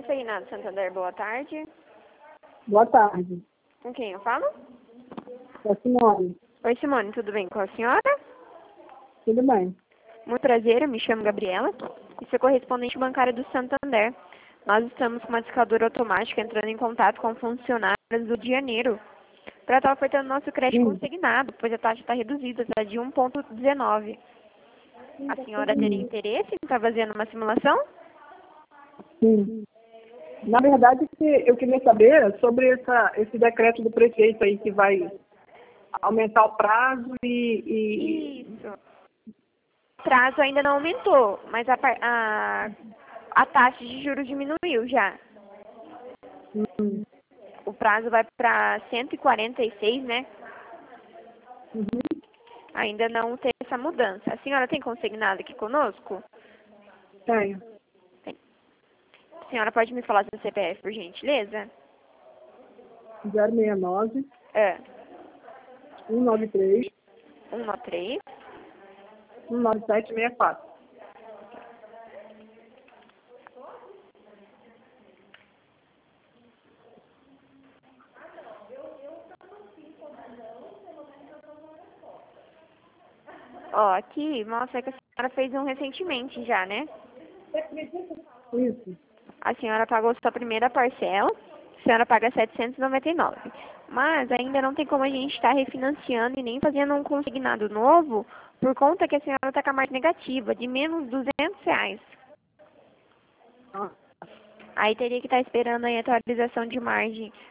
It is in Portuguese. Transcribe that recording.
Consignado Santander, boa tarde. Boa tarde. Com quem eu falo? É Simone. Oi, Simone, tudo bem com a senhora? Tudo bem? Muito prazer, eu me chamo Gabriela e sou correspondente bancária do Santander. Nós estamos com uma discadora automática entrando em contato com funcionários do de janeiro para estar ofertando nosso crédito consignado, pois a taxa está reduzida, está de 1,19. A senhora teria interesse em estar fazendo uma simulação? Sim. Na verdade, eu queria saber sobre esse decreto do prefeito aí que vai aumentar o prazo Isso. O prazo ainda não aumentou, mas a taxa de juros diminuiu já. O prazo vai para 146, né? Ainda não tem essa mudança. A senhora tem consignado aqui conosco? Tenho. Tem. A senhora pode me falar seu CPF, por gentileza? 069 193 193. 19764. Ó, aqui mostra que a senhora fez um recentemente já, né? Isso. A senhora pagou sua primeira parcela, a senhora paga 799. Mas ainda não tem como a gente estar refinanciando e nem fazendo um consignado novo, por conta que a senhora está com a margem negativa, de menos R$ 200. Aí teria que estar esperando aí a atualização de margem